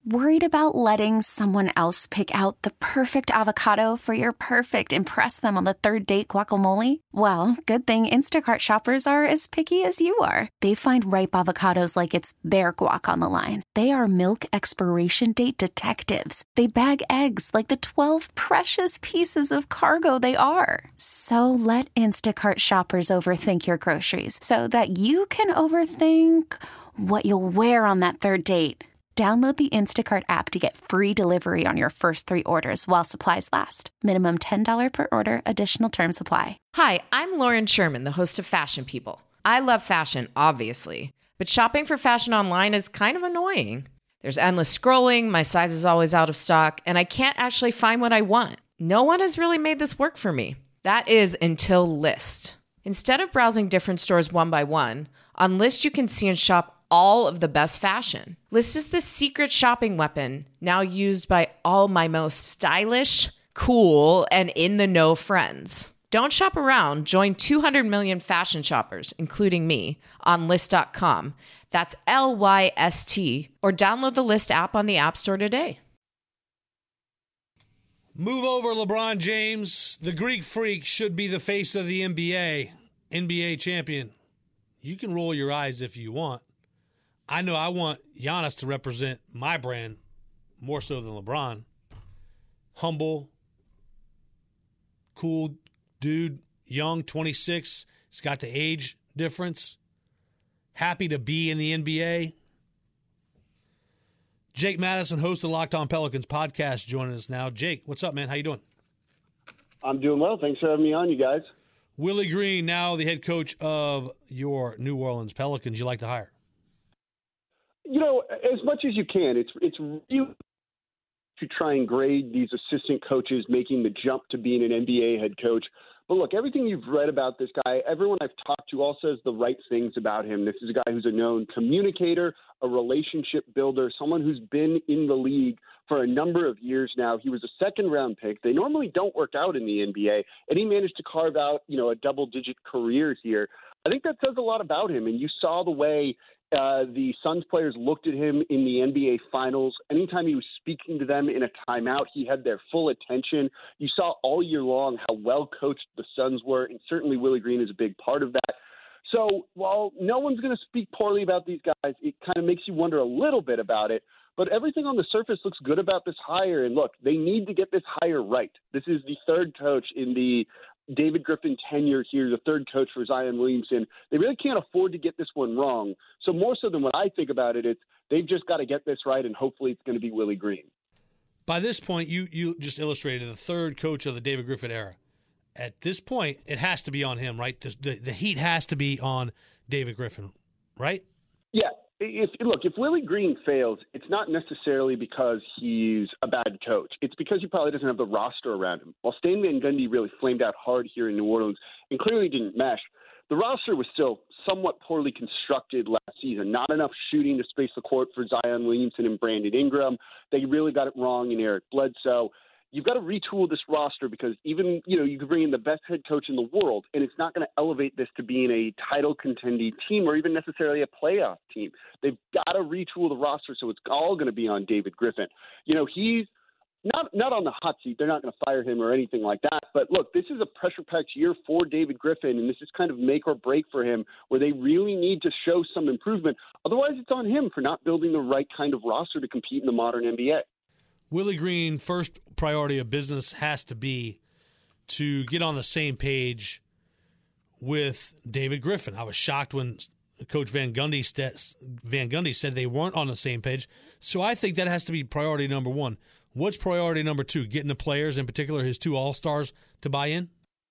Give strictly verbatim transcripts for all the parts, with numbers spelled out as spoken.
Worried about letting someone else pick out the perfect avocado for your perfect impress them on the third date guacamole? Well, good thing Instacart shoppers are as picky as you are. They find ripe avocados like it's their guac on the line. They are milk expiration date detectives. They bag eggs like the twelve precious pieces of cargo they are. So let Instacart shoppers overthink your groceries so that you can overthink what you'll wear on that third date. Download the Instacart app to get free delivery on your first three orders while supplies last. Minimum ten dollars per order. Additional terms apply. Hi, I'm Lauren Sherman, the host of Fashion People. I love fashion, obviously, but shopping for fashion online is kind of annoying. There's endless scrolling, my size is always out of stock, and I can't actually find what I want. No one has really made this work for me. That is until Lyst. Instead of browsing different stores one by one, on Lyst you can see and shop all of the best fashion. Lyst is the secret shopping weapon now used by all my most stylish, cool, and in-the-know friends. Don't shop around. Join two hundred million fashion shoppers, including me, on Lyst dot com. That's L Y S T. Or download the Lyst app on the App Store today. Move over, LeBron James. The Greek Freak should be the face of the N B A. N B A champion. You can roll your eyes if you want. I know I want Giannis to represent my brand more so than LeBron. Humble, cool dude, young, twenty-six. He's got the age difference. Happy to be in the N B A. Jake Madison, host of the Locked On Pelicans podcast, joining us now. Jake, what's up, man? How you doing? I'm doing well. Thanks for having me on, you guys. Willie Green, now the head coach of your New Orleans Pelicans. You like to hire? You know, as much as you can, it's it's really to try and grade these assistant coaches making the jump to being an N B A head coach. But look, everything you've read about this guy, everyone I've talked to all says the right things about him. This is a guy who's a known communicator, a relationship builder, someone who's been in the league for a number of years now. He was a second-round pick. They normally don't work out in the N B A, and he managed to carve out, you know, a double-digit career here. I think that says a lot about him, and you saw the way Uh, the Suns players looked at him in the N B A Finals. Anytime he was speaking to them in a timeout, he had their full attention. You saw all year long how well coached the Suns were, and certainly Willie Green is a big part of that. So while no one's going to speak poorly about these guys, it kind of makes you wonder a little bit about it. But everything on the surface looks good about this hire. And look, they need to get this hire right. This is the third coach in the David Griffin tenure here, the third coach for Zion Williamson. They really can't afford to get this one wrong. So more so than what I think about it, it's they've just got to get this right, and hopefully it's going to be Willie Green. By this point, you you just illustrated the third coach of the David Griffin era. At this point, it has to be on him, right? The, the, the heat has to be on David Griffin, right? Yeah. If, look, if Willie Green fails, it's not necessarily because he's a bad coach. It's because he probably doesn't have the roster around him. While Stan Van Gundy really flamed out hard here in New Orleans and clearly didn't mesh, the roster was still somewhat poorly constructed last season. Not enough shooting to space the court for Zion Williamson and Brandon Ingram. They really got it wrong in Eric Bledsoe. You've got to retool this roster because even, you know, you could bring in the best head coach in the world, and it's not going to elevate this to being a title contending team or even necessarily a playoff team. They've got to retool the roster, so it's all going to be on David Griffin. You know, he's not not on the hot seat. They're not going to fire him or anything like that. But look, this is a pressure-packed year for David Griffin, and this is kind of make or break for him where they really need to show some improvement. Otherwise, it's on him for not building the right kind of roster to compete in the modern N B A. Willie Green, first priority of business has to be to get on the same page with David Griffin. I was shocked when Coach Van Gundy, st- Van Gundy said they weren't on the same page. So I think that has to be priority number one. What's priority number two? Getting the players, in particular his two All-Stars, to buy in?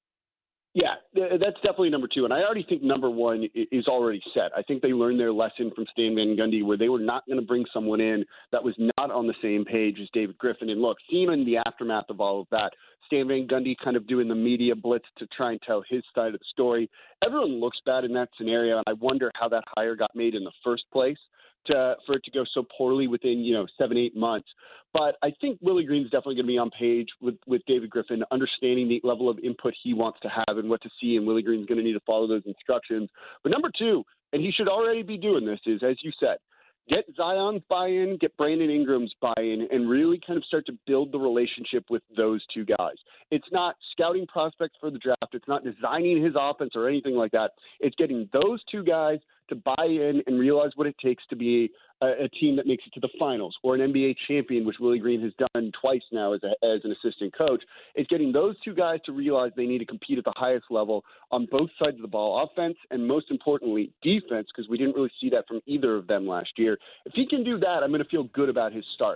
Yeah, that's definitely number two. And I already think number one is already set. I think they learned their lesson from Stan Van Gundy where they were not going to bring someone in that was not on the same page as David Griffin. And look, seeing in the aftermath of all of that, Stan Van Gundy kind of doing the media blitz to try and tell his side of the story. Everyone looks bad in that scenario, and I wonder how that hire got made in the first place. To, for it to go so poorly within, you know, seven, eight months. But I think Willie Green's definitely going to be on page with, with David Griffin, understanding the level of input he wants to have and what to see, and Willie Green's going to need to follow those instructions. But number two, and he should already be doing this, is, as you said, get Zion's buy-in, get Brandon Ingram's buy-in, and really kind of start to build the relationship with those two guys. It's not scouting prospects for the draft. It's not designing his offense or anything like that. It's getting those two guys to buy in and realize what it takes to be a, a team that makes it to the finals, or an N B A champion, which Willie Green has done twice now as, a, as an assistant coach. It's getting those two guys to realize they need to compete at the highest level on both sides of the ball, offense and, most importantly, defense, because we didn't really see that from either of them last year. If he can do that, I'm going to feel good about his start.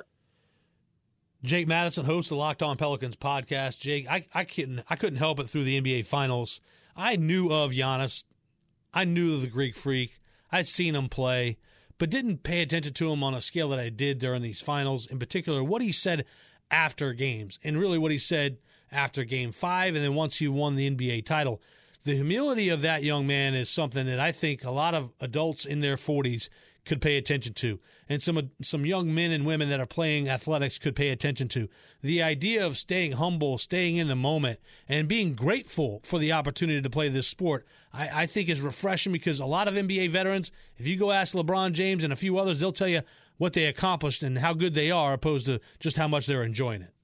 Jake Madison, host of the Locked On Pelicans podcast. Jake, I, I couldn't I couldn't help it through the N B A Finals. I knew of Giannis. I knew of the Greek Freak. I'd seen him play, but didn't pay attention to him on a scale that I did during these finals, in particular what he said after games, and really what he said after Game five, and then once he won the N B A title. The humility of that young man is something that I think a lot of adults in their forties could pay attention to, and some some young men and women that are playing athletics could pay attention to. The idea of staying humble, staying in the moment, and being grateful for the opportunity to play this sport, I, I think is refreshing, because a lot of N B A veterans, if you go ask LeBron James and a few others, they'll tell you what they accomplished and how good they are, opposed to just how much they're enjoying it.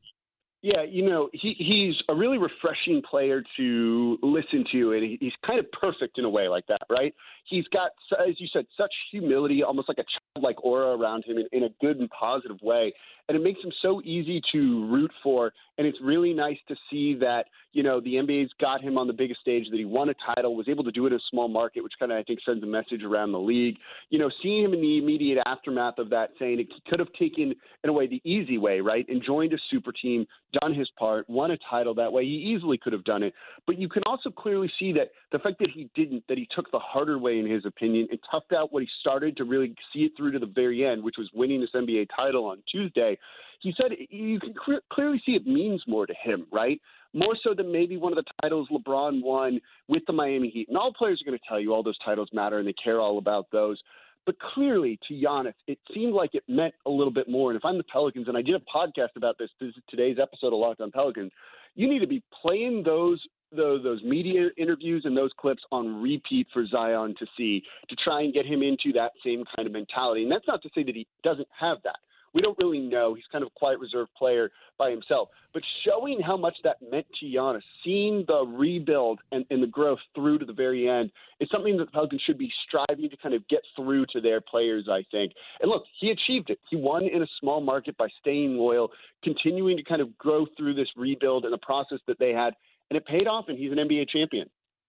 Yeah, you know, he, he's a really refreshing player to listen to, and he, he's kind of perfect in a way like that, right? He's got, as you said, such humility, almost like a childlike aura around him in, in a good and positive way, and it makes him so easy to root for, and it's really nice to see that, you know, the N B A's got him on the biggest stage, that he won a title, was able to do it in a small market, which kind of, I think, sends a message around the league. You know, seeing him in the immediate aftermath of that, saying he could have taken, in a way, the easy way, right, and joined a super team, done his part, won a title that way. He easily could have done it. But you can also clearly see that the fact that he didn't, that he took the harder way, in his opinion, and toughed out what he started to really see it through to the very end, which was winning this N B A title on Tuesday. He said you can cl- clearly see it means more to him, right? More so than maybe one of the titles LeBron won with the Miami Heat. And all players are going to tell you all those titles matter and they care all about those. But clearly, to Giannis, it seemed like it meant a little bit more. And if I'm the Pelicans, and I did a podcast about this, this is today's episode of Locked On Pelicans, you need to be playing those those, those media interviews and those clips on repeat for Zion to see, to try and get him into that same kind of mentality. And that's not to say that he doesn't have that. We don't really know. He's kind of a quiet, reserved player by himself. But showing how much that meant to Giannis, seeing the rebuild and, and the growth through to the very end, is something that the Pelicans should be striving to kind of get through to their players, I think. And look, he achieved it. He won in a small market by staying loyal, continuing to kind of grow through this rebuild and the process that they had. And it paid off, and he's an N B A champion.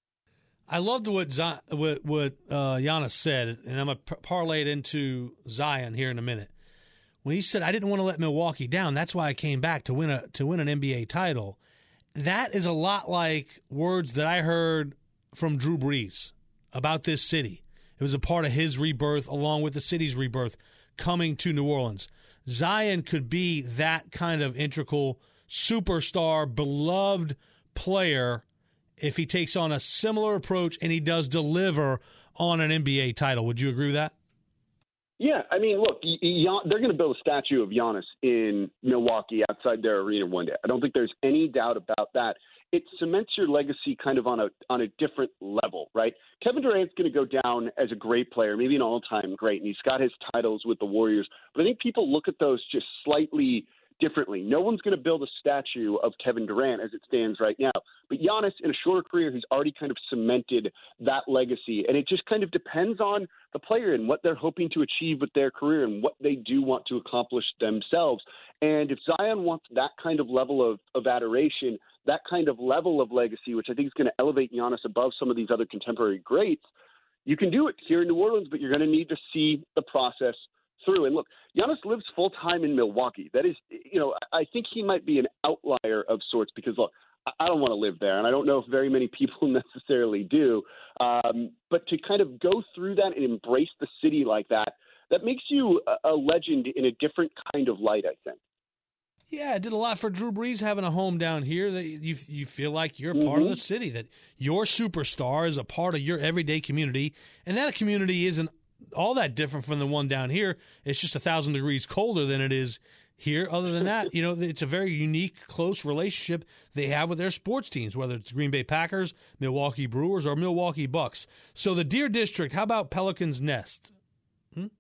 I loved what Z- what, what uh, Giannis said, and I'm going to parlay it into Zion here in a minute. When he said, I didn't want to let Milwaukee down, that's why I came back to win a to win an N B A title. That is a lot like words that I heard from Drew Brees about this city. It was a part of his rebirth, along with the city's rebirth, coming to New Orleans. Zion could be that kind of integral, superstar, beloved player if he takes on a similar approach and he does deliver on an N B A title. Would you agree with that? Yeah, I mean, look, they're going to build a statue of Giannis in Milwaukee outside their arena one day. I don't think there's any doubt about that. It cements your legacy kind of on a on a different level, right? Kevin Durant's going to go down as a great player, maybe an all-time great, and he's got his titles with the Warriors. But I think people look at those just slightly differently. No one's going to build a statue of Kevin Durant as it stands right now. But Giannis, in a shorter career, he's already kind of cemented that legacy. And it just kind of depends on the player and what they're hoping to achieve with their career and what they do want to accomplish themselves. And if Zion wants that kind of level of, of adoration, that kind of level of legacy, which I think is going to elevate Giannis above some of these other contemporary greats, you can do it here in New Orleans, but you're going to need to see the process through. And look, Giannis lives full-time in Milwaukee. That is, you know, I think he might be an outlier of sorts because, look, I don't want to live there, and I don't know if very many people necessarily do. Um, but to kind of go through that and embrace the city like that, that makes you a, a legend in a different kind of light, I think. Yeah, it did a lot for Drew Brees having a home down here. That you you feel like you're mm-hmm. part of the city, that your superstar is a part of your everyday community, and that community isn't all that different from the one down here. It's just a thousand degrees colder than it is here. Other than that, you know, it's a very unique, close relationship they have with their sports teams, whether it's Green Bay Packers, Milwaukee Brewers, or Milwaukee Bucks. So the Deer District, how about Pelican's Nest? Hmm?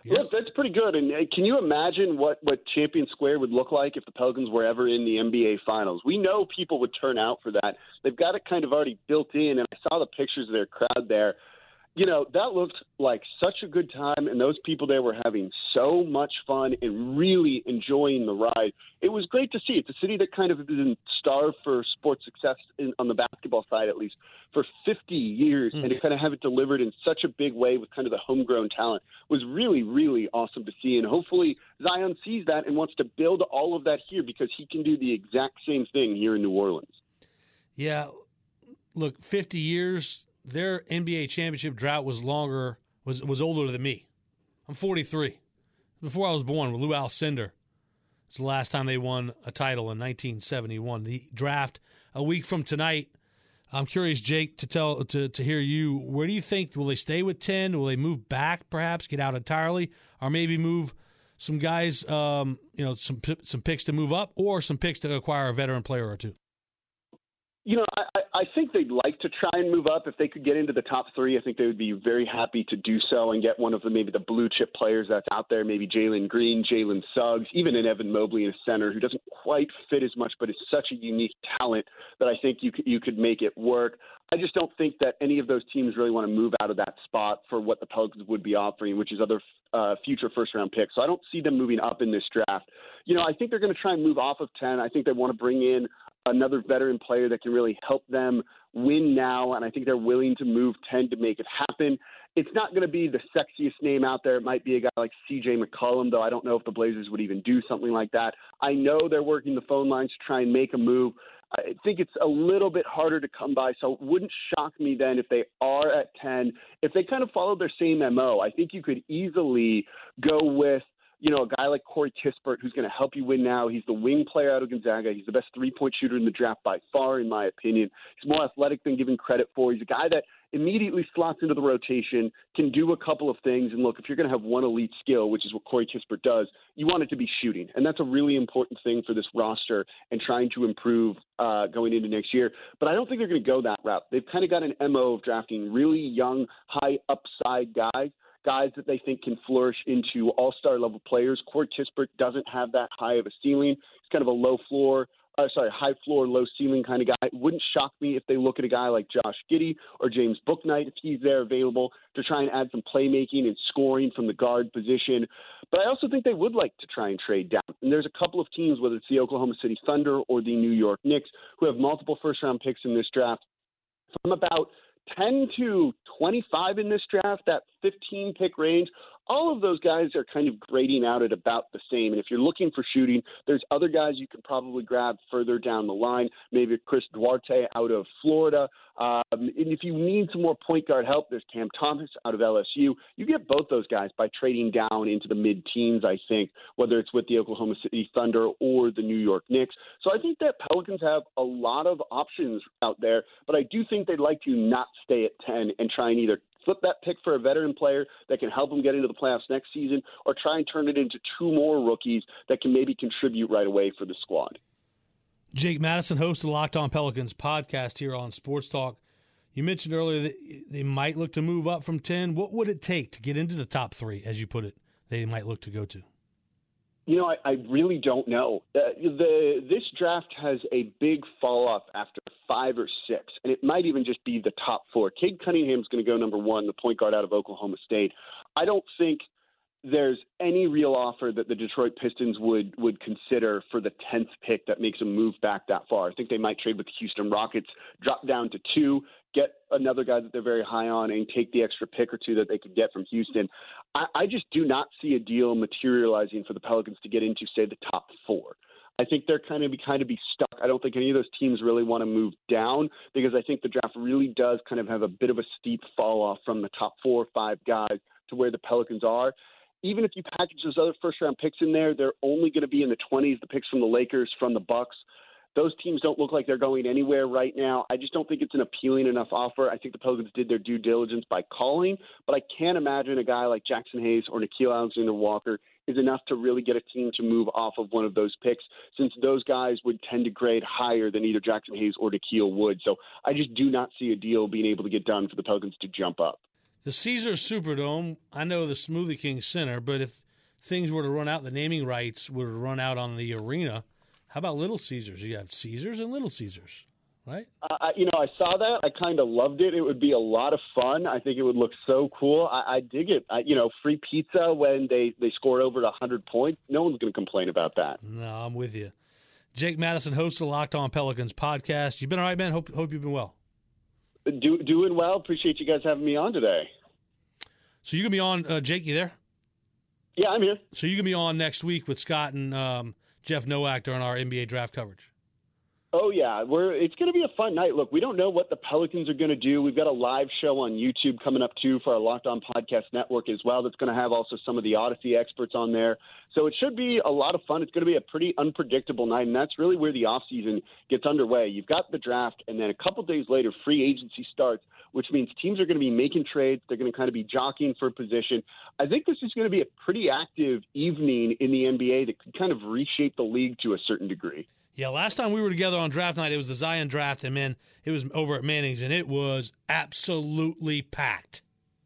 Yes. Look, that's pretty good. And uh, can you imagine what, what Champion Square would look like if the Pelicans were ever in the N B A Finals? We know people would turn out for that. They've got it kind of already built in, and I saw the pictures of their crowd there. You know, that looked like such a good time, and those people there were having so much fun and really enjoying the ride. It was great to see. It's a city that kind of has been starved for sports success in, on the basketball side, at least, for fifty years, mm. and to kind of have it delivered in such a big way with kind of the homegrown talent was really, really awesome to see. And hopefully Zion sees that and wants to build all of that here because he can do the exact same thing here in New Orleans. Yeah, look, fifty years – their N B A championship drought was longer, was was older than me. I'm forty-three. Before I was born, with Lou Alcindor, it's the last time they won a title in nineteen seventy-one. The draft a week from tonight. I'm curious, Jake, to tell to to hear you. Where do you think, will they stay with ten? Will they move back, perhaps get out entirely, or maybe move some guys, um, you know, some some picks to move up, or some picks to acquire a veteran player or two? You know, I, I think they'd like to try and move up. If they could get into the top three, I think they would be very happy to do so and get one of the maybe the blue chip players that's out there, maybe Jalen Green, Jalen Suggs, even an Evan Mobley in a center who doesn't quite fit as much, but is such a unique talent that I think you could, you could make it work. I just don't think that any of those teams really want to move out of that spot for what the Pelicans would be offering, which is other uh, future first-round picks. So I don't see them moving up in this draft. You know, I think they're going to try and move off of ten. I think they want to bring in another veteran player that can really help them win now, and I think they're willing to move ten to make it happen. It's not going to be the sexiest name out there. It might be a guy like C J McCollum, though I don't know if the Blazers would even do something like that. I know they're working the phone lines to try and make a move. I think it's a little bit harder to come by, so it wouldn't shock me then if they are at ten. If they kind of follow their same M O, I think you could easily go with, you know, a guy like Corey Kispert, who's going to help you win now. He's the wing player out of Gonzaga. He's the best three-point shooter in the draft by far, in my opinion. He's more athletic than given credit for. He's a guy that immediately slots into the rotation, can do a couple of things. And look, if you're going to have one elite skill, which is what Corey Kispert does, you want it to be shooting. And that's a really important thing for this roster and trying to improve uh, going into next year. But I don't think they're going to go that route. They've kind of got an M O of drafting really young, high upside guys. Guys that they think can flourish into all-star level players. Corey Kispert doesn't have that high of a ceiling. He's kind of a low floor, uh, sorry, high floor, low ceiling kind of guy. It wouldn't shock me if they look at a guy like Josh Giddey or James Bouknight, if he's there available, to try and add some playmaking and scoring from the guard position. But I also think they would like to try and trade down. And there's a couple of teams, whether it's the Oklahoma City Thunder or the New York Knicks, who have multiple first-round picks in this draft. From about ten to twenty-five in this draft, that fifteen pick range, all of those guys are kind of grading out at about the same. And if you're looking for shooting, there's other guys you can probably grab further down the line, maybe Chris Duarte out of Florida. Um, and if you need some more point guard help, there's Cam Thomas out of L S U. You get both those guys by trading down into the mid-teens, I think, whether it's with the Oklahoma City Thunder or the New York Knicks. So I think that Pelicans have a lot of options out there, but I do think they'd like to not stay at ten and try and either flip that pick for a veteran player that can help them get into the playoffs next season, or try and turn it into two more rookies that can maybe contribute right away for the squad. Jake Madison, host of the Locked On Pelicans podcast here on Sports Talk. You mentioned earlier that they might look to move up from ten. What would it take to get into the top three, as you put it, they might look to go to? You know, I, I really don't know. Uh, the this draft has a big fall off after five or six, and it might even just be the top four. Cade Cunningham's going to go number one, the point guard out of Oklahoma State. I don't think there's any real offer that the Detroit Pistons would would consider for the tenth pick that makes them move back that far. I think they might trade with the Houston Rockets, drop down to two, get another guy that they're very high on, and take the extra pick or two that they could get from Houston. I, I just do not see a deal materializing for the Pelicans to get into, say, the top four. I think they're kind of be kind of be stuck. I don't think any of those teams really want to move down, because I think the draft really does kind of have a bit of a steep fall off from the top four or five guys to where the Pelicans are. Even if you package those other first-round picks in there, they're only going to be in the twenties, the picks from the Lakers, from the Bucks. Those teams don't look like they're going anywhere right now. I just don't think it's an appealing enough offer. I think the Pelicans did their due diligence by calling, but I can't imagine a guy like Jackson Hayes or Nickeil Alexander-Walker is enough to really get a team to move off of one of those picks, since those guys would tend to grade higher than either Jackson Hayes or Nickeil would. So I just do not see a deal being able to get done for the Pelicans to jump up. the Caesars Superdome, I know the Smoothie King Center, but if things were to run out, the naming rights were to run out on the arena, how about Little Caesars? You have Caesars and Little Caesars, right? Uh, you know, I saw that. I kind of loved it. It would be a lot of fun. I think it would look so cool. I, I dig it. I, you know, free pizza when they, they score over one hundred points. No one's going to complain about that. No, I'm with you. Jake Madison, host of the Locked On Pelicans podcast. You been all right, man? Hope, hope you've been well. Do, doing well. Appreciate you guys having me on today. So you're going to be on, uh, Jake, you there? Yeah, I'm here. So you're going to be on next week with Scott and um, Jeff Nowak during our N B A draft coverage. Oh, yeah. We're it's going to be a fun night. Look, we don't know what the Pelicans are going to do. We've got a live show on YouTube coming up, too, for our Locked On Podcast Network as well. That's going to have also some of the Odyssey experts on there. So it should be a lot of fun. It's going to be a pretty unpredictable night, and that's really where the offseason gets underway. You've got the draft, and then a couple days later, free agency starts, which means teams are going to be making trades. They're going to kind of be jockeying for position. I think this is going to be a pretty active evening in the N B A that could kind of reshape the league to a certain degree. Yeah, last time we were together on draft night, it was the Zion draft, and, man, it was over at Manning's, and it was absolutely packed.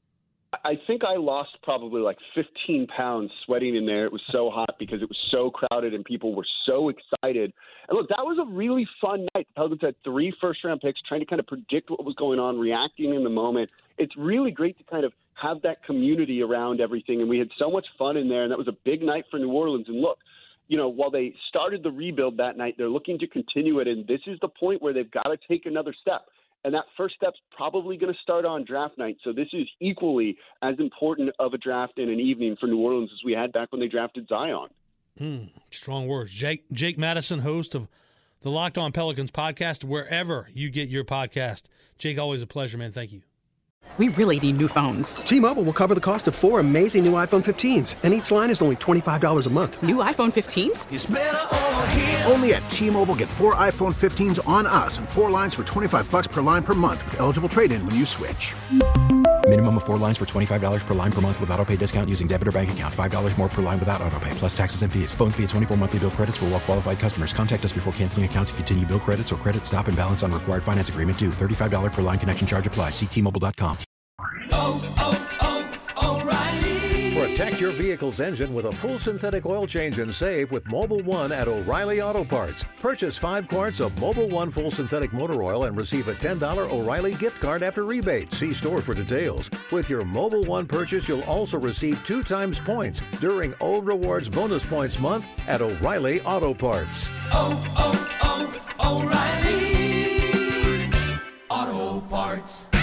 I think I lost probably like fifteen pounds sweating in there. It was so hot because it was so crowded and people were so excited. And look, that was a really fun night. The Pelicans had three first-round picks, trying to kind of predict what was going on, reacting in the moment. It's really great to kind of have that community around everything, and we had so much fun in there, and that was a big night for New Orleans. And look, you know, while they started the rebuild that night, they're looking to continue it, and this is the point where they've got to take another step. And that first step's probably going to start on draft night. So this is equally as important of a draft in an evening for New Orleans as we had back when they drafted Zion. Mm, strong words. Jake Jake Madison, host of the Locked On Pelicans podcast, wherever you get your podcast. Jake, always a pleasure, man. Thank you. We really need new phones. T-Mobile will cover the cost of four amazing new iPhone fifteens, and each line is only twenty-five dollars a month. New iPhone fifteens? It's better over here. Only at T-Mobile, get four iPhone fifteens on us and four lines for twenty-five dollars per line per month with eligible trade-in when you switch. Minimum of four lines for twenty-five dollars per line per month with autopay discount using debit or bank account. five dollars more per line without autopay, plus taxes and fees. Phone fee at twenty-four monthly bill credits for well-qualified customers. Contact us before canceling account to continue bill credits or credit stop and balance on required finance agreement due. thirty-five dollars per line connection charge applies. See T Mobile dot com. Oh, oh, oh, O'Reilly. Protect your vehicle's engine with a full synthetic oil change and save with Mobil one at O'Reilly Auto Parts. Purchase five quarts of Mobil one full synthetic motor oil and receive a ten dollars O'Reilly gift card after rebate. See store for details. With your Mobil one purchase, you'll also receive two times points during O Rewards Bonus Points Month at O'Reilly Auto Parts. Oh, oh, oh, O'Reilly Auto Parts.